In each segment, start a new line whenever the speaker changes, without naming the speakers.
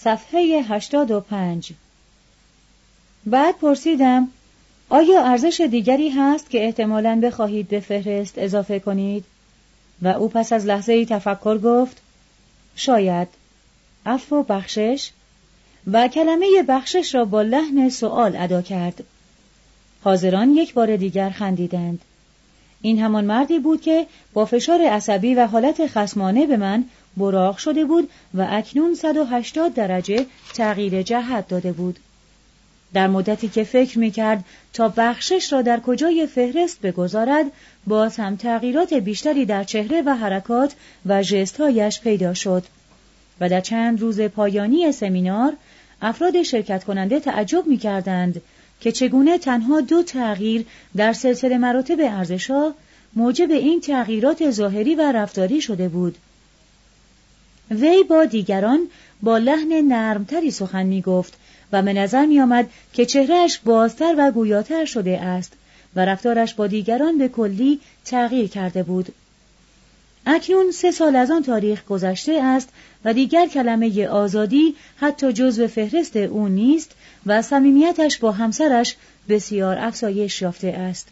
صفحه 85. بعد پرسیدم آیا ارزش دیگری هست که احتمالاً بخواهید به فهرست اضافه کنید؟ و او پس از لحظه‌ای تفکر گفت شاید. عفو و بخشش؟ و کلمه بخشش را با لحن سؤال ادا کرد. حاضران یک بار دیگر خندیدند. این همان مردی بود که با فشار عصبی و حالت خصمانه به من براق شده بود و اکنون 180 درجه تغییر جهت داده بود. در مدتی که فکر می‌کرد تا بخشش را در کجای فهرست بگذارد، باز هم تغییرات بیشتری در چهره و حرکات و ژست‌هایش پیدا شد و در چند روز پایانی سمینار افراد شرکت کننده تعجب می‌کردند که چگونه تنها 2 تغییر در سلسله مراتب ارزش‌ها موجب این تغییرات ظاهری و رفتاری شده بود. وی با دیگران با لحن نرمتری سخن می‌گفت و به نظر می‌آمد که چهرهش بازتر و گویاتر شده است و رفتارش با دیگران به کلی تغییر کرده بود. اکنون 3 سال از آن تاریخ گذشته است و دیگر کلمه آزادی حتی جزو فهرست او نیست و صمیمیتش با همسرش بسیار افزایش یافته است.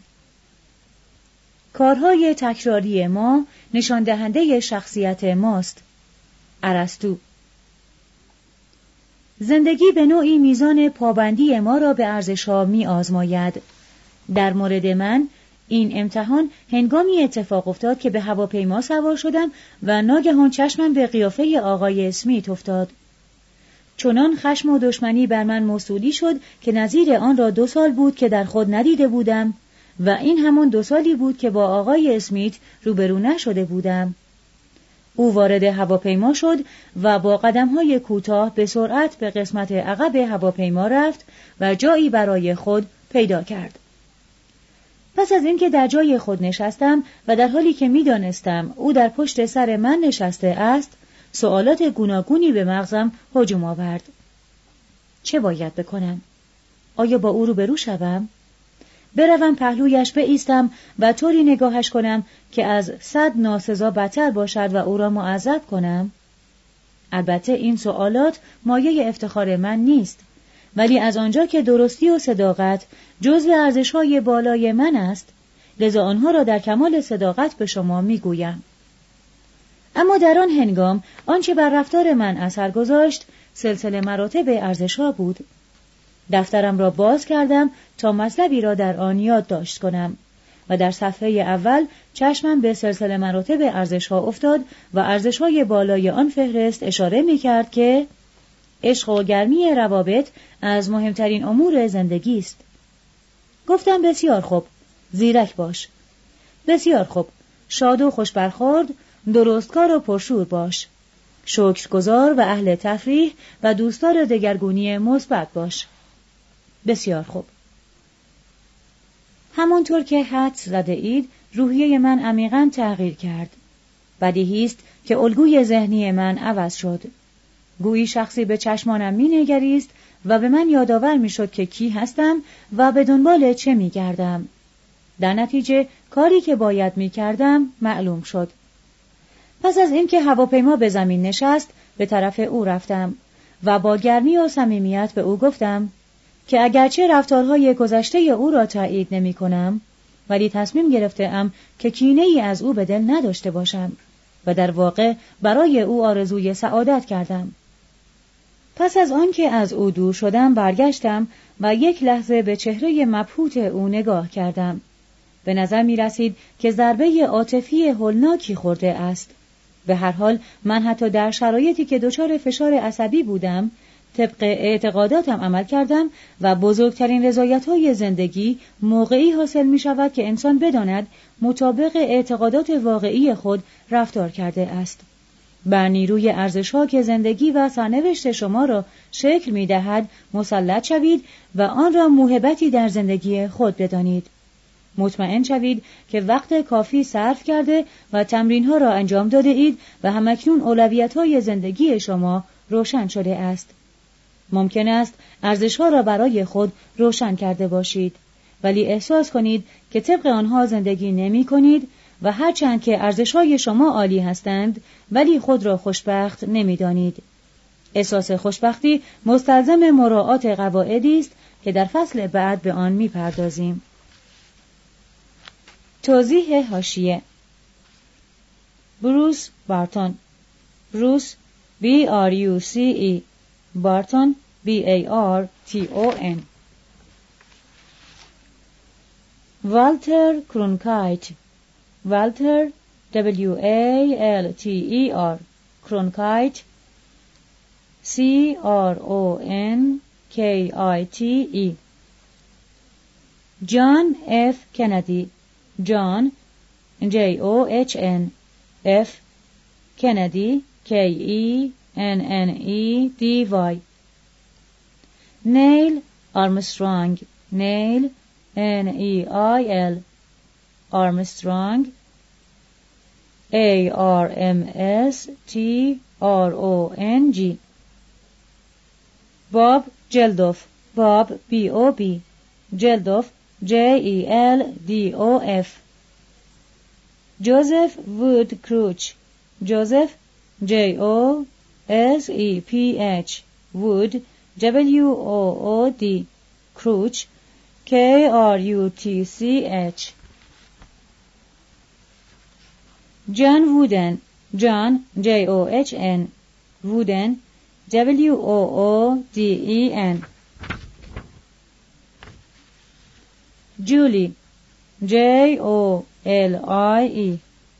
کارهای تکراری ما نشان دهنده شخصیت ماست. ارسطو. زندگی به نوعی میزان پابندی ما را به ارزش‌ها می‌آزماید. در مورد من این امتحان هنگامی اتفاق افتاد که به هواپیما سوار شدم و ناگهان چشمم به قیافه آقای اسمیت افتاد. چنان خشم و دشمنی بر من موصولی شد که نظیر آن را 2 سال بود که در خود ندیده بودم و این همان 2 سالی بود که با آقای اسمیت روبرو نشده بودم. او وارد هواپیما شد و با قدم‌های کوتاه به سرعت به قسمت عقب هواپیما رفت و جایی برای خود پیدا کرد. پس از اینکه در جای خود نشستم و در حالی که می‌دانستم او در پشت سر من نشسته است، سوالات گوناگونی به مغزم هجوم آورد. چه باید بکنم؟ آیا با او روبرو شوم؟ بروم پهلویش بایستم و طوری نگاهش کنم که از 100 ناسزا بدتر باشد و او را معذب کنم؟ البته این سوالات مایه افتخار من نیست، ولی از آنجا که درستی و صداقت جزو ارزش‌های بالای من است، لذا آنها را در کمال صداقت به شما میگویم. اما در آن هنگام آنچه بر رفتار من اثر گذاشت سلسله مراتب ارزش‌ها بود. دفترم را باز کردم تا مطلبی را در آن یادداشت کنم و در صفحه اول چشمم به سلسله مراتب ارزش‌ها افتاد و ارزش‌های بالای آن فهرست اشاره می‌کرد که عشق و گرمی روابط از مهمترین امور زندگی است. گفتم بسیار خوب، زیرک باش. بسیار خوب، شاد و خوش برخورد، درستکار و پرشور باش. شکرگزار و اهل تفریح و دوستدار دگرگونی مثبت باش. بسیار خوب. همانطور که حدس زده اید، روحیه من عمیقاً تغییر کرد. بدیهی است که الگوی ذهنی من عوض شد. گویی شخصی به چشمانم می‌نگریست و به من یادآور می‌شد که کی هستم و به دنبال چه می‌گردم. در نتیجه کاری که باید می‌کردم معلوم شد. پس از اینکه هواپیما به زمین نشست، به طرف او رفتم و با گرمی و صمیمیت به او گفتم که اگرچه رفتارهای گذشته او را تایید نمی‌کنم، ولی تصمیم گرفته‌ام که کینه‌ای از او به دل نداشته باشم و در واقع برای او آرزوی سعادت کردم. پس از آن که از او دور شدم برگشتم و یک لحظه به چهره مبهوت او نگاه کردم. به نظر می رسید که ضربه عاطفی هولناکی خورده است. به هر حال من حتی در شرایطی که دچار فشار عصبی بودم طبق اعتقاداتم عمل کردم و بزرگترین رضایت‌های زندگی موقعی حاصل می شود که انسان بداند مطابق اعتقادات واقعی خود رفتار کرده است. بر نیروی ارزش‌ها که زندگی و سرنوشت شما را شکل می‌دهد مسلط شوید و آن را موهبتی در زندگی خود بدانید. مطمئن شوید که وقت کافی صرف کرده و تمرین‌ها را انجام داده اید و همکنون اولویت‌های زندگی شما روشن شده است. ممکن است ارزش‌ها را برای خود روشن کرده باشید، ولی احساس کنید که طبق آنها زندگی نمی‌کنید و هرچند که ارزش‌های شما عالی هستند، ولی خود را خوشبخت نمی‌دانید. احساس خوشبختی مستلزم مراعات قواعدی است که در فصل بعد به آن می‌پردازیم. توضیح حاشیه: بروس بارتون، بروس B-R-U-C-E، بارتون B-A-R-T-O-N. والتر کرونکایت، والتر W-A-L-T-E-R، کرونکایت C-R-O-N-K-I-T-E. جان F. کندی، جان J-O-H-N، F. کندی K-E-N-N-E-D-Y. نیل آرمسترانگ، نیل N-E-I-L، آرمسترانگ A-R-M-S-T-R-O-N-G. باب جلدوف، باب B-O-B، جلدوف J-E-L-D-O-F. جوزف وود کروچ، جوزف J-O-S-E-P-H، وود W-O-O-D، کروچ K-R-U-T-C-H. جان وودن، جان J-O-H-N، وودن W-O-O-D-E-N. جولی J-O-L-I-E.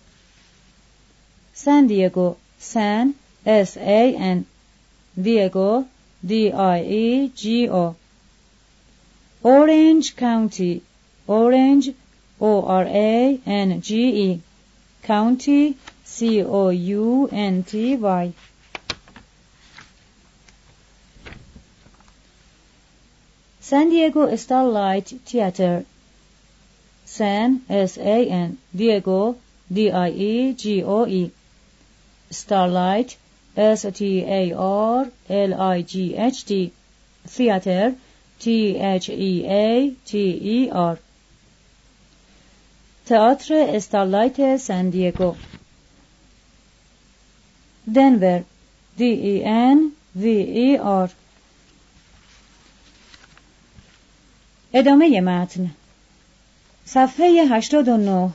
سان دیگو، سان S-A-N، دیگو D-I-E-G-O. اورنج کاونتی، اورنج O-R-A-N-G-E، کاونتی C-O-U-N-T-Y. سان دیگو استارلایت تیاتر، سان S-A-N، دیگو D-I-E-G-O-E، starlight S-T-A-R-L-I-G-H-T، theater T-H-E-A-T-E-R. تئاتر استارلایت سان دیگو. دنور D-E-N-V-E-R. ادامه متن. صفحه 89.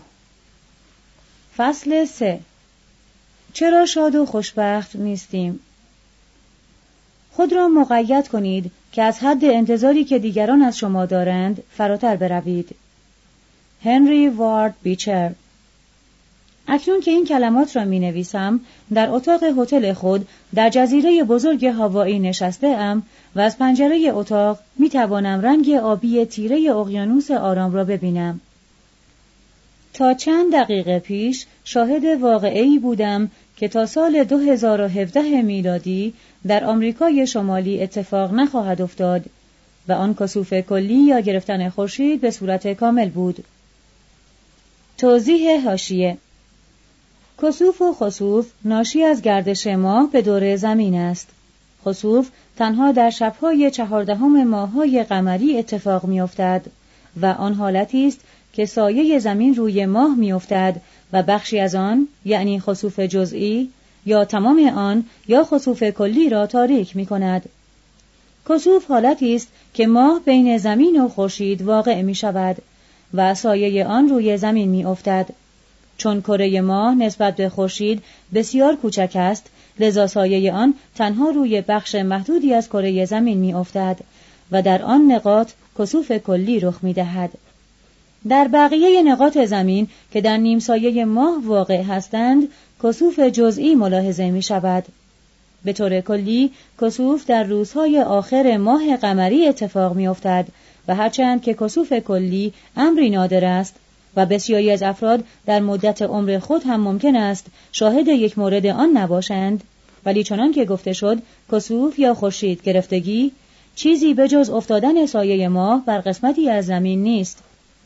فصل 3. چرا شاد و خوشبخت نیستیم؟ خود را مقید کنید که از حد انتظاری که دیگران از شما دارند فراتر بروید. هنری وارد بیچر. اکنون که این کلمات را می نویسم، در اتاق هتل خود در جزیره بزرگ هاوایی نشسته ام و از پنجره اتاق می توانم رنگ آبی تیره اقیانوس آرام را ببینم. تا چند دقیقه پیش شاهد واقعه‌ای بودم که تا سال 2017 میلادی در آمریکای شمالی اتفاق نخواهد افتاد و آن کسوف کلی یا گرفتن خورشید به صورت کامل بود. توضیح حاشیه: کسوف و خسوف ناشی از گردش ماه به دور زمین است. خسوف تنها در شب‌های 14 ماه‌های قمری اتفاق می‌افتد و آن حالتی است که سایه زمین روی ماه می‌افتد و بخشی از آن، یعنی خسوف جزئی، یا تمام آن یا خسوف کلی را تاریک می‌کند. کسوف حالتی است که ماه بین زمین و خورشید واقع می‌شود و سایه آن روی زمین می‌افتد. چون کره ماه نسبت به خورشید بسیار کوچک است، لذا سایه آن تنها روی بخش محدودی از کره زمین می‌افتد و در آن نقاط کسوف کلی رخ می‌دهد. در بقیه نقاط زمین که در نیم سایه ماه واقع هستند، کسوف جزئی ملاحظه می‌شود. به طور کلی، کسوف در روزهای آخر ماه قمری اتفاق می‌افتد و هرچند که کسوف کلی امری نادر است و بسیاری از افراد در مدت عمر خود هم ممکن است شاهد یک مورد آن نباشند، ولی چنان که گفته شد، کسوف یا خورشید گرفتگی چیزی به جز افتادن سایه ماه بر قسمتی از زمین نیست.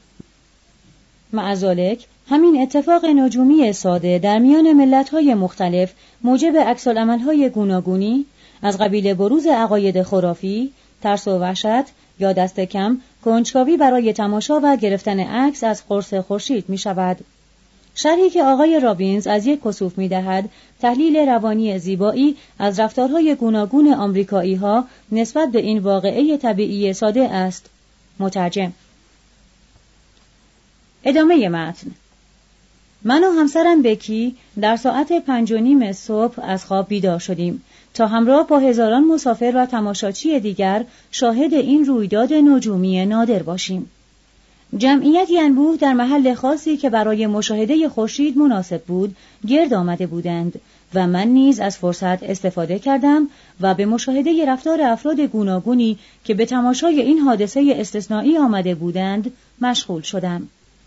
معذالک، همین اتفاق نجومی ساده در میان ملت‌های مختلف موجب عکس‌العمل‌های گوناگونی از قبیل بروز عقاید خرافی، ترس و وحشت یا دست کم کنجکاوی برای تماشا و گرفتن عکس از قرص خورشید می‌شود. شرحی که آقای رابینز از یک کسوف می‌دهد، تحلیل روانی زیبایی از رفتارهای گوناگون آمریکایی‌ها نسبت به این واقعه طبیعی ساده است. مترجم. ادامه متن. من و همسرم بکی در ساعت 5:30 صبح از خواب بیدار شدیم تا همراه با هزاران مسافر و تماشاچی دیگر شاهد این رویداد نجومی نادر باشیم. جمعیتی انبوه در محل خاصی که برای مشاهده خورشید مناسب بود گرد آمده بودند و من نیز از فرصت استفاده کردم و به مشاهده رفتار افراد گوناگونی که به تماشای این حادثه استثنایی آمده بودند مشغول شدم.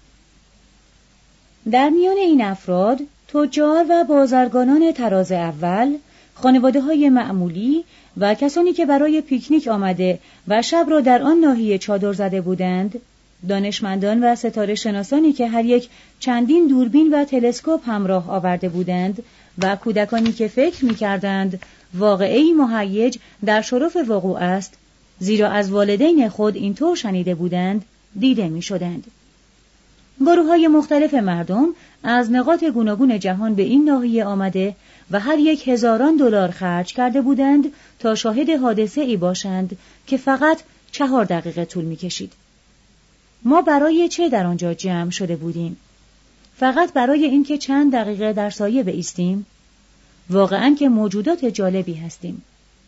در میان این افراد تجار و بازرگانان تراز اول، خانواده‌های معمولی و کسانی که برای پیکنیک آمده و شب را در آن ناحیه چادر زده بودند، دانشمندان و ستاره شناسانی که هر یک چندین دوربین و تلسکوپ همراه آورده بودند و کودکانی که فکر می‌کردند واقعه‌ای مهیج در شرف وقوع است، زیرا از والدین خود اینطور شنیده بودند، دیده می‌شدند. گروه‌های مختلف مردم از نقاط گوناگون جهان به این ناحیه آمده و هر یک هزاران دلار خرج کرده بودند تا شاهد حادثه‌ای باشند که فقط 4 دقیقه طول می‌کشید. ما برای چه در آنجا جمع شده بودیم؟ فقط برای اینکه چند دقیقه در سایه بایستیم؟ واقعاً که موجودات جالبی هستیم.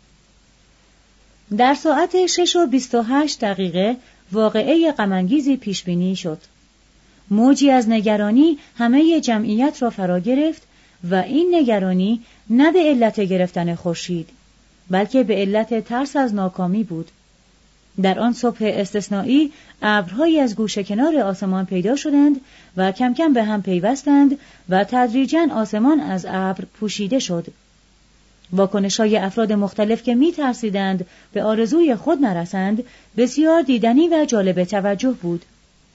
در ساعت 6:28 واقعه غم‌انگیزی پیش بینی شد. موجی از نگرانی همه جمعیت را فرا گرفت و این نگرانی نه به علت گرفتن خورشید، بلکه به علت ترس از ناکامی بود. در آن صبح استثنایی ابرهایی از گوشه کنار آسمان پیدا شدند و کم کم به هم پیوستند و تدریجاً آسمان از ابر پوشیده شد. واکنش‌های افراد مختلف که می‌ترسیدند به آرزوی خود نرسند بسیار دیدنی و جالب توجه بود.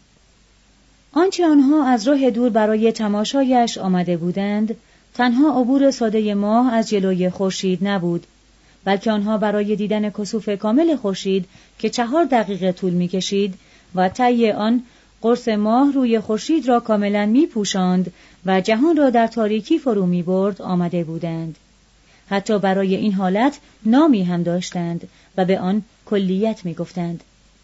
آنچه آنها از راه دور برای تماشایش آمده بودند، تنها عبور ساده ماه از جلوی خورشید نبود، بلکه آنها برای دیدن کسوف کامل خورشید که 4 دقیقه طول می‌کشید و طی آن قرص ماه روی خورشید را کاملاً می‌پوشاند و جهان را در تاریکی فرو می‌برد آمده بودند. حتی برای این حالت نامی هم داشتند و به آن کلیت می‌گفتند.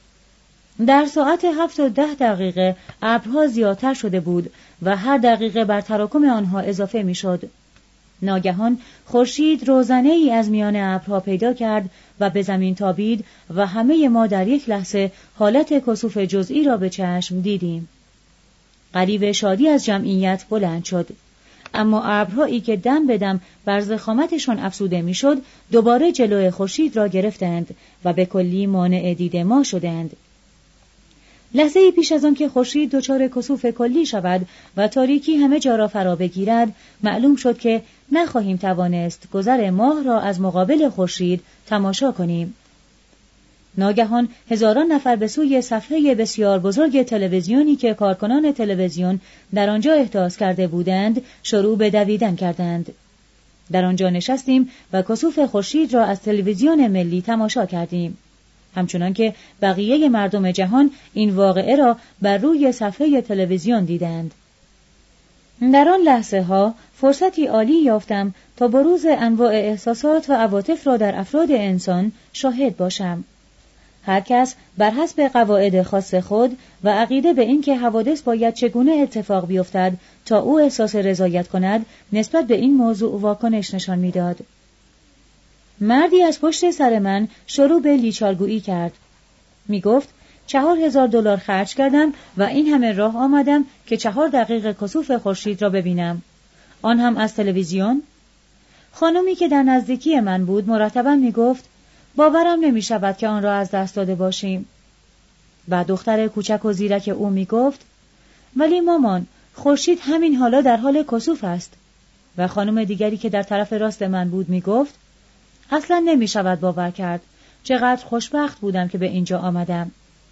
در ساعت 7:10 ابرها زیادتر شده بود و هر دقیقه بر تراکم آنها اضافه می‌شد. ناگهان خورشید روزنه‌ای از میان ابرها پیدا کرد و به زمین تابید و همه ما در یک لحظه حالت کسوف جزئی را به چشم دیدیم. غریو شادی از جمعیت بلند شد، اما ابرهایی که دم به دم بر ضخامتشان افزوده میشد دوباره جلوی خورشید را گرفتند و به کلی مانع دید ما شدند. لحظه‌ای پیش از آن که خورشید دچار کسوف کلی شود و تاریکی همه جا را فرا بگیرد، معلوم شد که نخواهیم توانست گذر ماه را از مقابل خورشید تماشا کنیم. ناگهان هزاران نفر به سوی صفحه بسیار بزرگ تلویزیونی که کارکنان تلویزیون در آنجا احداث کرده بودند شروع به دویدن کردند. در آنجا نشستیم و کسوف خورشید را از تلویزیون ملی تماشا کردیم، همچنان که بقیه مردم جهان این واقعه را بر روی صفحه تلویزیون دیدند. در آن لحظه ها فرصتی عالی یافتم تا بروز انواع احساسات و عواطف را در افراد انسان شاهد باشم. هر کس بر حسب قواعد خاص خود و عقیده به این که حوادث باید چگونه اتفاق بیفتد تا او احساس رضایت کند نسبت به این موضوع واکنش نشان می‌داد. مردی از پشت سر من شروع به لیچارگویی کرد. می گفت 4,000 دلار خرج کردم و این همه راه آمدم که 4 دقیقه کسوف خورشید را ببینم. آن هم از تلویزیون؟ خانمی که در نزدیکی من بود مرتباً می گفت باورم نمی شود که آن را از دست داده باشیم. و دختر کوچک و زیرک او می گفت ولی مامان، خورشید همین حالا در حال کسوف است. و خانم دیگری که در طرف راست من بود می گفت اصلا نمی شود باور کرد. چقدر خوشبخت بودم که به اینجا آمدم.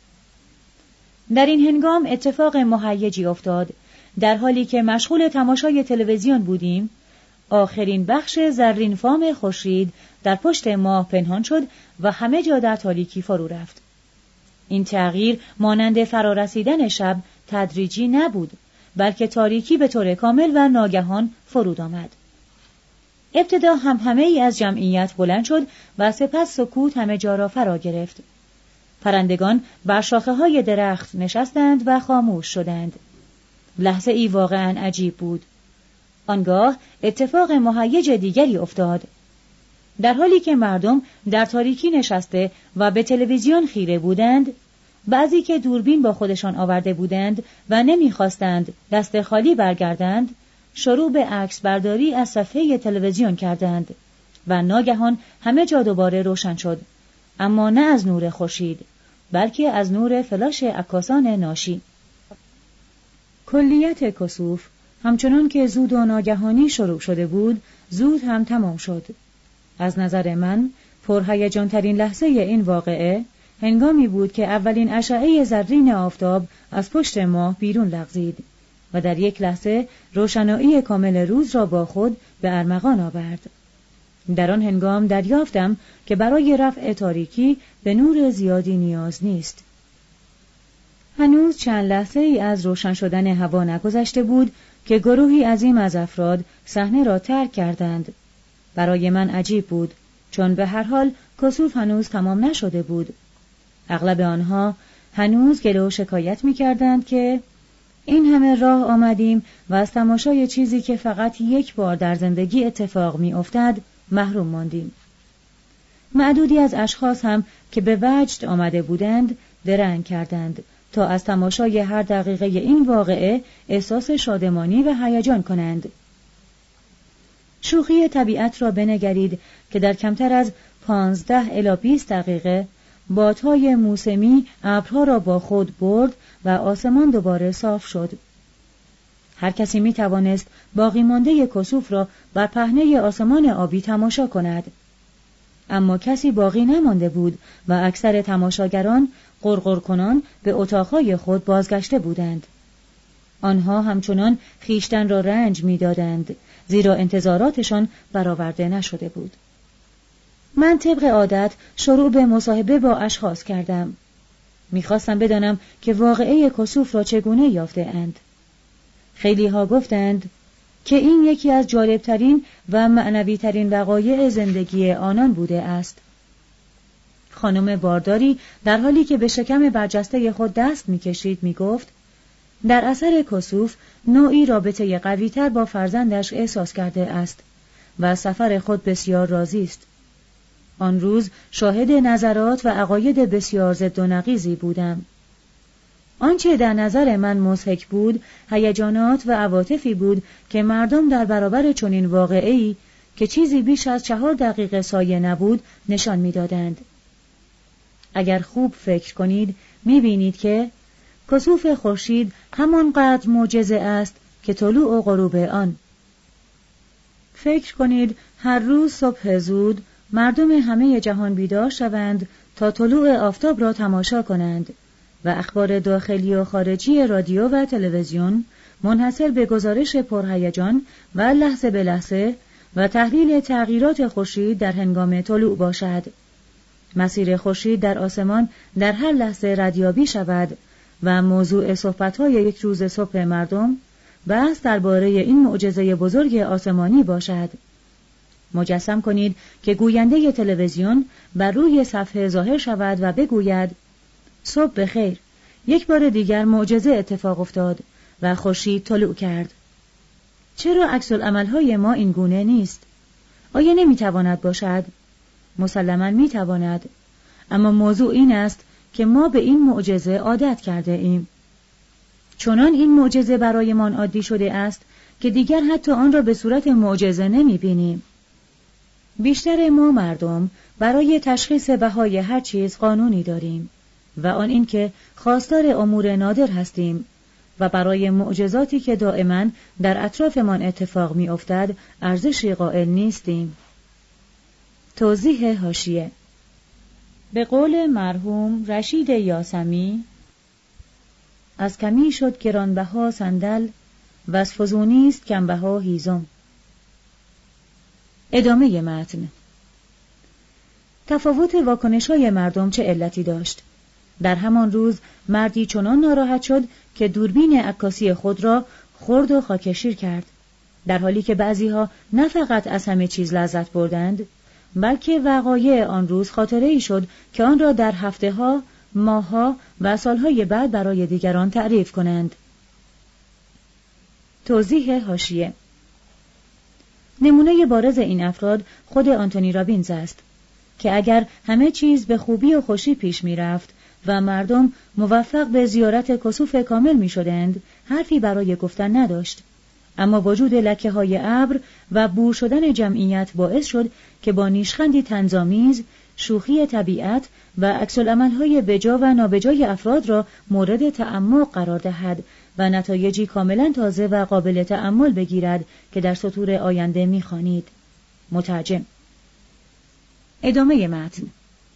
در این هنگام اتفاق مهیجی افتاد. در حالی که مشغول تماشای تلویزیون بودیم، آخرین بخش زرین فام خورشید در پشت ماه پنهان شد و همه جا در تاریکی فرو رفت. این تغییر مانند فرارسیدن شب تدریجی نبود، بلکه تاریکی به طور کامل و ناگهان فرود آمد. ابتدا همهمه ای از جمعیت بلند شد و سپس سکوت همه جا را فرا گرفت. پرندگان بر شاخه‌های درخت نشستند و خاموش شدند. لحظه ای واقعاً عجیب بود. آنگاه اتفاق مهیج دیگری افتاد. در حالی که مردم در تاریکی نشسته و به تلویزیون خیره بودند، بعضی که دوربین با خودشان آورده بودند و نمی‌خواستند دست خالی برگردند، شروع به عکس برداری از صفحه تلویزیون کردند و ناگهان همه جا دوباره روشن شد، اما نه از نور خورشید، بلکه از نور فلاش عکاسان ناشی. کلیت کسوف همچنان که زود و ناگهانی شروع شده بود، زود هم تمام شد. از نظر من پرهیجان‌ترین لحظه این واقعه هنگامی بود که اولین اشعه زرین آفتاب از پشت ماه بیرون لغزید و در یک لحظه روشنایی کامل روز را با خود به ارمغان آورد. در آن هنگام دریافتم که برای رفع تاریکی به نور زیادی نیاز نیست. هنوز چند لحظه ای از روشن شدن هوا نگذشته بود که گروهی عظیم از افراد صحنه را ترک کردند. برای من عجیب بود، چون به هر حال کسوف هنوز تمام نشده بود. اغلب آنها هنوز گله و شکایت می کردند که این همه راه آمدیم و از تماشای چیزی که فقط یک بار در زندگی اتفاق می افتد محروم ماندیم. معدودی از اشخاص هم که به وجد آمده بودند درنگ کردند تا از تماشای هر دقیقه این واقعه احساس شادمانی و هیجان کنند. شوخی طبیعت را بنگرید که در کمتر از 15 الی 20 دقیقه بادهای موسمی ابرها را با خود برد و آسمان دوباره صاف شد. هر کسی می توانست باقی مانده کسوف را بر پهنه آسمان آبی تماشا کند. اما کسی باقی نمانده بود و اکثر تماشاگران غرغر کنان به اتاقهای خود بازگشته بودند. آنها همچنان خیشتن را رنج می دادند، زیرا انتظاراتشان برآورده نشده بود. من طبق عادت شروع به مصاحبه با اشخاص کردم. می‌خواستم بدانم که واقعه کسوف را چگونه یافته اند. خیلی ها گفتند که این یکی از جالبترین و معنویترین وقایع زندگی آنان بوده است. خانم بارداری در حالی که به شکم برجسته خود دست می‌کشید می‌گفت در اثر کسوف نوعی رابطه قوی‌تر با فرزندش احساس کرده است و سفر خود بسیار راضی است. آن روز شاهد نظرات و عقاید بسیار ضد و نقیضی بودم. آنچه در نظر من مضحک بود، هیجانات و عواطفی بود که مردم در برابر چنین واقعه‌ای که چیزی بیش از 4 دقیقه سایه نبود نشان می‌دادند. اگر خوب فکر کنید می‌بینید که کسوف خورشید همانقدر معجزه است که طلوع و غروب آن. فکر کنید هر روز صبح زود مردم همه جهان بیدار شوند تا طلوع آفتاب را تماشا کنند و اخبار داخلی و خارجی رادیو و تلویزیون منحصر به گزارش پرهیجان و لحظه به لحظه و تحلیل تغییرات خورشید در هنگام طلوع باشد. مسیر خورشید در آسمان در هر لحظه ردیابی شود و موضوع صحبت‌های یک روز صبح مردم بحث درباره این معجزه بزرگ آسمانی باشد. مجسم کنید که گوینده تلویزیون بر روی صفحه ظاهر شود و بگوید صبح بخیر، یک بار دیگر معجزه اتفاق افتاد و خورشید طلوع کرد. چرا عکس العمل‌های ما این گونه نیست؟ آیا نمی‌تواند باشد؟ مسلماً می‌تواند، اما موضوع این است که ما به این معجزه عادت کرده ایم. چنان این معجزه برایمان عادی شده است که دیگر حتی آن را به صورت معجزه نمی‌بینیم. بیشتر ما مردم برای تشخیص بهای هر چیز قانونی داریم و آن این که خواستار امور نادر هستیم و برای معجزاتی که دائما در اطرافمان اتفاق می افتد ارزشی قائل نیستیم. توضیح حاشیه: به قول مرحوم رشید یاسمی، از کمی شد گرانبها صندل و از فزونی است کمبها هیزم. ادامه متن. تفاوت واکنش‌های مردم چه علتی داشت؟ در همان روز مردی چنان ناراحت شد که دوربین عکاسی خود را خورد و خاکشیر کرد، در حالی که بعضیها نه فقط از همه چیز لذت بردند، بلکه وقایع آن روز خاطره‌ای شد که آن را در هفته‌ها، ماه‌ها و سالهای بعد برای دیگران تعریف کنند. توضیح حاشیه: نمونه بارز این افراد خود آنتونی رابینز است که اگر همه چیز به خوبی و خوشی پیش می رفت و مردم موفق به زیارت کسوف کامل می شدند، حرفی برای گفتن نداشت. اما وجود لکه های ابر و بور شدن جمعیت باعث شد که با نیشخندی طنزآمیز شوخی طبیعت و عکس‌العمل‌های بجا و نابجای افراد را مورد تعمق قرار دهد و نتایجی کاملا تازه و قابل تأمل بگیرد که در سطور آینده می‌خوانید. مترجم. ادامه متن.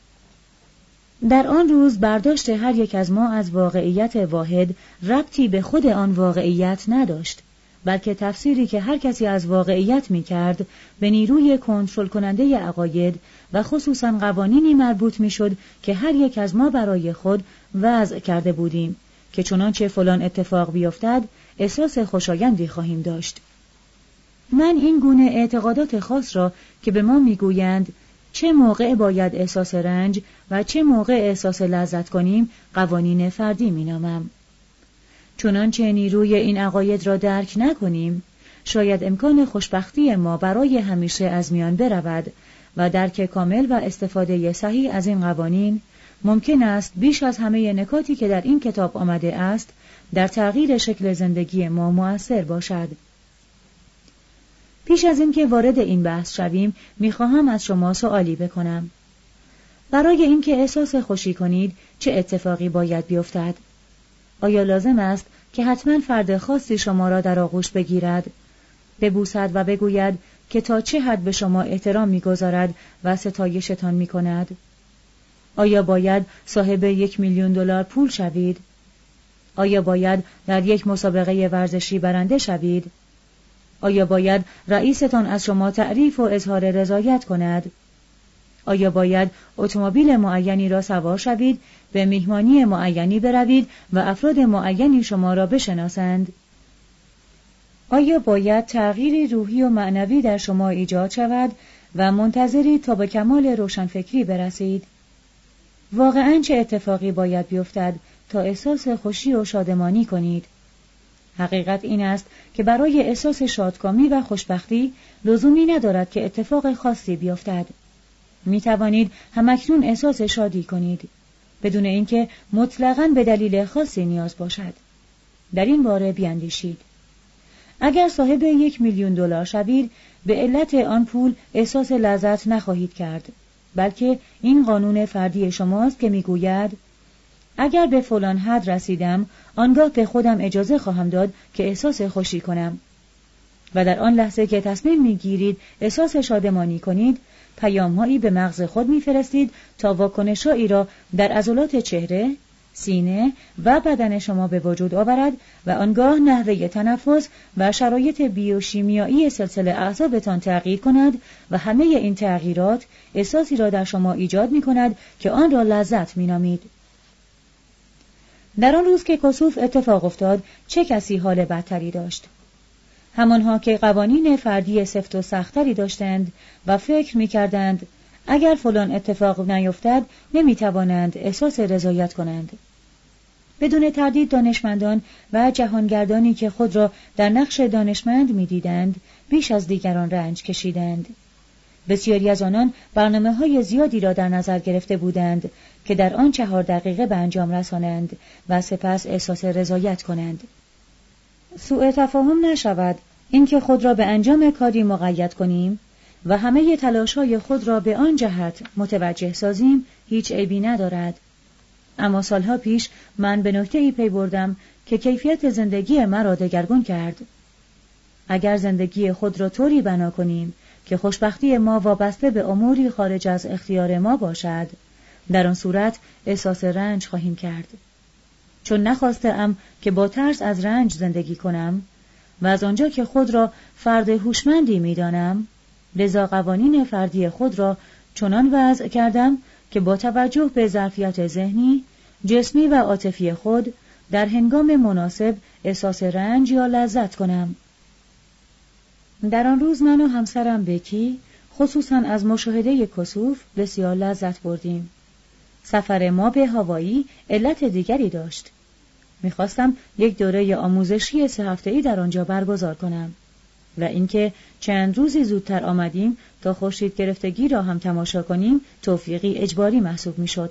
در آن روز برداشت هر یک از ما از واقعیت واحد ربطی به خود آن واقعیت نداشت، بلکه تفسیری که هر کسی از واقعیت می‌کرد به نیروی کنترل کننده عقاید و خصوصاً قوانینی مربوط می‌شد که هر یک از ما برای خود وضع کرده بودیم که چنانچه فلان اتفاق بیفتد احساس خوشایندی خواهیم داشت. من این گونه اعتقادات خاص را که به ما می‌گویند چه موقع باید احساس رنج و چه موقع احساس لذت کنیم قوانین فردی می‌نامم. چنانچه نیروی این عقاید را درک نکنیم، شاید امکان خوشبختی ما برای همیشه از میان برود و درک کامل و استفاده صحیح از این قوانین ممکن است بیش از همه نکاتی که در این کتاب آمده است در تغییر شکل زندگی ما مؤثر باشد. پیش از اینکه وارد این بحث شویم، می‌خواهم از شما سوالی بکنم. برای اینکه احساس خوشی کنید، چه اتفاقی باید بیفتد؟ آیا لازم است که حتما فرد خاصی شما را در آغوش بگیرد، ببوسد و بگوید که تا چه حد به شما احترام می‌گذارد و ستایشتان می‌کند؟ آیا باید صاحب $1,000,000 پول شوید؟ آیا باید در یک مسابقه ورزشی برنده شوید؟ آیا باید رئیستان از شما تعریف و اظهار رضایت کند؟ آیا باید اتومبیل معینی را سوار شوید، به میهمانی معینی بروید و افراد معینی شما را بشناسند؟ آیا باید تغییری روحی و معنوی در شما ایجاد شود و منتظری تا به کمال روشنفکری برسید؟ واقعاً چه اتفاقی باید بیفتد تا احساس خوشی و شادمانی کنید؟ حقیقت این است که برای احساس شادکامی و خوشبختی لزومی ندارد که اتفاق خاصی بیفتد. می توانید همکنون احساس شادی کنید بدون اینکه مطلقاً به دلیل خاصی نیاز باشد. در این باره بیاندیشید. اگر صاحب $1,000,000 شوید، به علت آن پول احساس لذت نخواهید کرد، بلکه این قانون فردی شماست که میگوید اگر به فلان حد رسیدم، آنگاه به خودم اجازه خواهم داد که احساس خوشی کنم. و در آن لحظه که تصمیم میگیرید احساس شادمانی کنید، پیام‌هایی به مغز خود می‌فرستید تا واکنش‌هایی را در عضلات چهره، سینه و بدن شما به وجود آورد و آنگاه نحوه تنفس و شرایط بیوشیمیایی سلسله اعصابتان تغییر کند و همه این تغییرات احساسی را در شما ایجاد می‌کند که آن را لذت می‌نامید. در آن روز که کسوف اتفاق افتاد، چه کسی حال بدتری داشت؟ همانها که قوانین فردی سفت و سختری داشتند و فکر می‌کردند اگر فلان اتفاق نیفتد نمی‌توانند احساس رضایت کنند. بدون تردید دانشمندان و جهانگردانی که خود را در نقش دانشمند می‌دیدند بیش از دیگران رنج کشیدند. بسیاری از آنان برنامه‌های زیادی را در نظر گرفته بودند که در آن 4 دقیقه به انجام رسانند و سپس احساس رضایت کنند. سوء تفاهم نشود اینکه خود را به انجام کاری مقید کنیم و همه تلاش‌های خود را به آن جهت متوجه سازیم هیچ عیبی ندارد. اما سالها پیش من به نکته‌ای پی بردم که کیفیت زندگی مرا دگرگون کرد. اگر زندگی خود را طوری بنا کنیم که خوشبختی ما وابسته به اموری خارج از اختیار ما باشد، در آن صورت احساس رنج خواهیم کرد. چون نخواسته‌ام که با ترس از رنج زندگی کنم و از آنجا که خود را فرد هوشمندی می‌دانم، لذا قوانین فردی خود را چنان وضع کردم که با توجه به ظرفیت ذهنی، جسمی و عاطفی خود در هنگام مناسب احساس رنج یا لذت کنم. در آن روز من و همسرم بکی خصوصاً از مشاهده کسوف بسیار لذت بردیم. سفر ما به هاوایی علت دیگری داشت. می‌خواستم یک دوره آموزشی 3 هفته‌ای در آنجا برگزار کنم و اینکه چند روزی زودتر آمدیم تا خورشید گرفتگی را هم تماشا کنیم توفیقی اجباری محسوب می‌شد.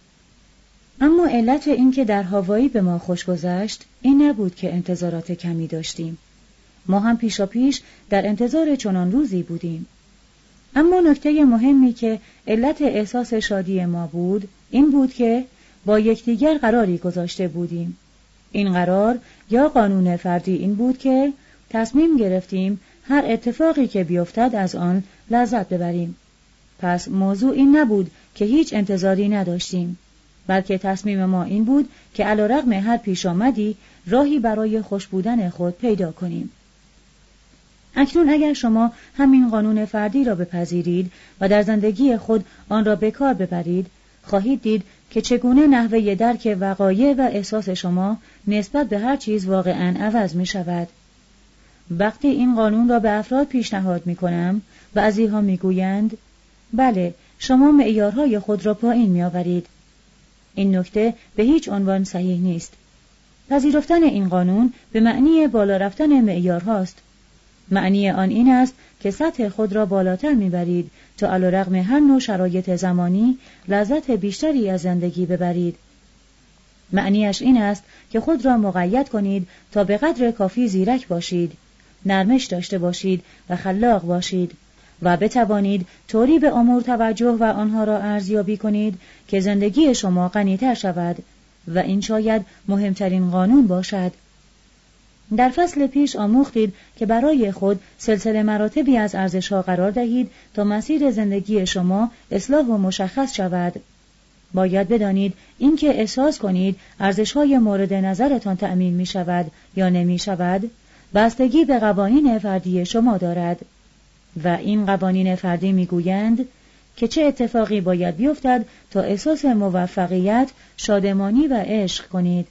اما علت اینکه در هاوایی به ما خوش گذشت این نبود که انتظارات کمی داشتیم. ما هم پیشاپیش در انتظار چنان روزی بودیم. اما نکته مهمی که علت احساس شادی ما بود این بود که با یکدیگر قراری گذاشته بودیم. این قرار یا قانون فردی این بود که تصمیم گرفتیم هر اتفاقی که بیفتد از آن لذت ببریم. پس موضوع این نبود که هیچ انتظاری نداشتیم، بلکه تصمیم ما این بود که علیرغم هر پیش آمدی راهی برای خوش بودن خود پیدا کنیم. اکنون اگر شما همین قانون فردی را بپذیرید و در زندگی خود آن را به کار ببرید، خواهید دید که چگونه نحوه درک وقایع و احساس شما نسبت به هر چیز واقعاً عوض می شود. وقتی این قانون را به افراد پیشنهاد می کنم، بعضی‌ها می گویند بله، شما معیارهای خود را پایین می آورید. این نکته به هیچ عنوان صحیح نیست. پذیرفتن این قانون به معنی بالا رفتن معیارهاست. معنی آن این است که سطح خود را بالاتر می‌برید تا علیرغم هر نوع شرایط زمانی لذت بیشتری از زندگی ببرید. معنیش این است که خود را مقید کنید تا به قدر کافی زیرک باشید، نرمش داشته باشید و خلاق باشید و بتوانید طوری به امور توجه و آنها را ارزیابی کنید که زندگی شما غنی‌تر شود و این شاید مهمترین قانون باشد. در فصل پیش آموختید که برای خود سلسله مراتبی از ارزش‌ها قرار دهید تا مسیر زندگی شما اصلاح و مشخص شود. باید بدانید اینکه احساس کنید ارزش‌های مورد نظرتان تأمین می شود یا نمی شود، بستگی به قوانین فردی شما دارد و این قوانین فردی می گویند که چه اتفاقی باید بیفتد تا احساس موفقیت، شادمانی و عشق کنید.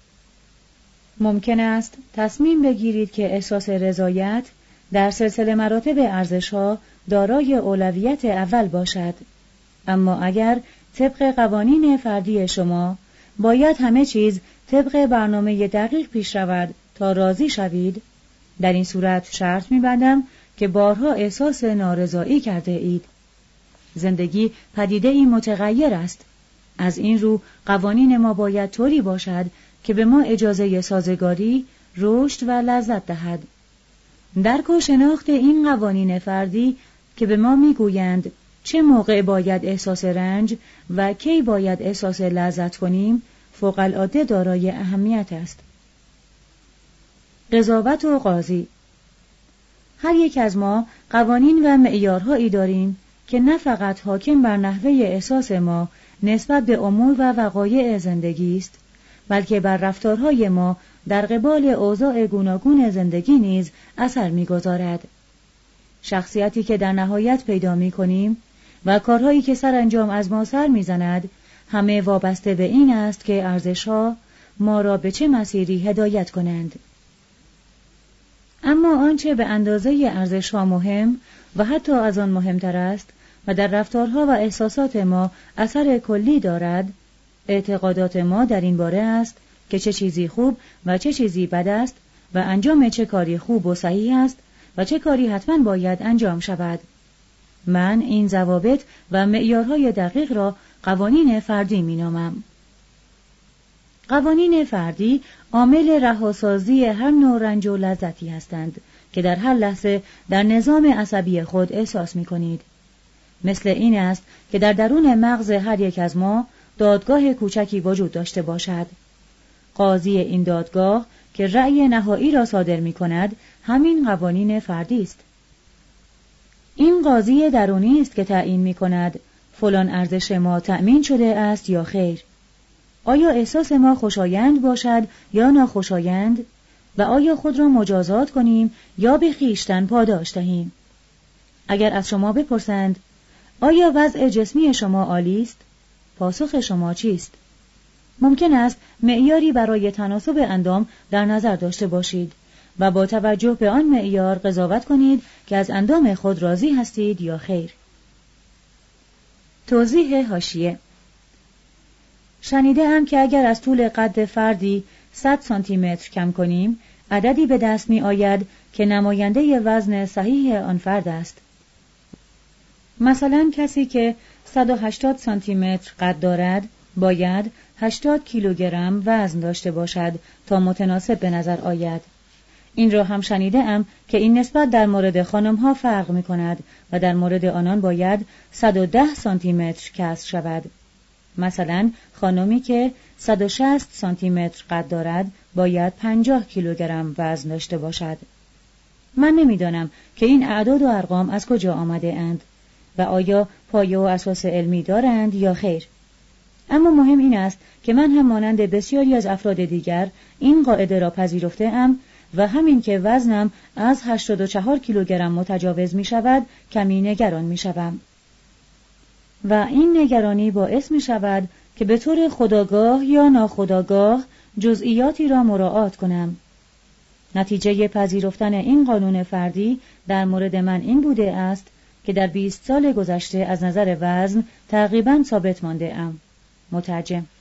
ممکن است تصمیم بگیرید که احساس رضایت در سلسله مراتب ارزش‌ها دارای اولویت اول باشد. اما اگر طبق قوانین فردی شما باید همه چیز طبق برنامه دقیق پیش رود تا راضی شوید، در این صورت شرط می‌بندم که بارها احساس نارضایی کرده اید. زندگی پدیده‌ای متغیر است. از این رو قوانین ما باید طوری باشد که به ما اجازه سازگاری، رشد و لذت دهد. درک و شناخت این قوانین فردی که به ما میگویند چه موقع باید احساس رنج و کی باید احساس لذت کنیم، فوق العاده دارای اهمیت است. قضاوت و قاضی. هر یک از ما قوانین و معیارهایی داریم که نه فقط حاکم بر نحوه احساس ما نسبت به امور و وقایع زندگی است، بلکه بر رفتارهای ما در قبال اوضاع گوناگون زندگی نیز اثر می‌گذارد. شخصیتی که در نهایت پیدا می‌کنیم و کارهایی که سرانجام از ما سر می‌زند، همه وابسته به این است که ارزش‌ها ما را به چه مسیری هدایت کنند. اما آنچه به اندازه ارزش‌ها مهم و حتی از آن مهمتر است و در رفتارها و احساسات ما اثر کلی دارد، اعتقادات ما در این باره است که چه چیزی خوب و چه چیزی بد است و انجام چه کاری خوب و صحیح است و چه کاری حتما باید انجام شود. من این ضوابط و معیارهای دقیق را قوانین فردی می‌نامم. قوانین فردی عامل رهاسازی هر نوع رنج و لذتی هستند که در هر لحظه در نظام عصبی خود احساس می‌کنید. مثل این است که در درون مغز هر یک از ما دادگاه کوچکی وجود داشته باشد. قاضی این دادگاه که رأی نهایی را صادر می‌کند همین قوانین فردی است. این قاضی درونی است که تعیین می‌کند فلان ارزش ما تأمین شده است یا خیر. آیا احساس ما خوشایند باشد یا ناخوشایند و آیا خود را مجازات کنیم یا به خویشتن پاداش دهیم؟ اگر از شما بپرسند آیا وضع جسمی شما عالی است؟ پاسخ شما چیست؟ ممکن است معیاری برای تناسب اندام در نظر داشته باشید و با توجه به آن معیار قضاوت کنید که از اندام خود راضی هستید یا خیر. توضیح حاشیه: شنیده‌ام که اگر از طول قد فردی 100 سانتی متر کم کنیم، عددی به دست می آید که نماینده وزن صحیح آن فرد است. مثلا کسی که 180 سانتی متر قد دارد، باید 80 کیلوگرم وزن داشته باشد تا متناسب به نظر آید. این را هم شنیده‌ام که این نسبت در مورد خانم‌ها فرق می‌کند و در مورد آنان باید 110 سانتی متر کسر شود. مثلا خانمی که 160 سانتی متر قد دارد باید 50 کیلوگرم وزن داشته باشد. من نمی‌دانم که این اعداد و ارقام از کجا آمده اند و آیا پایه و اساس علمی دارند یا خیر. اما مهم این است که من هم مانند بسیاری از افراد دیگر این قاعده را پذیرفته ام و همین که وزنم از 84 کیلوگرم متجاوز می شود کمی نگران می شوم. و این نگرانی باعث می شود که به طور خودآگاه یا ناخودآگاه جزئیاتی را مراعات کنم. نتیجه پذیرفتن این قانون فردی در مورد من این بوده است که در 20 سال گذشته از نظر وزن تقریباً ثابت مانده ام. مترجم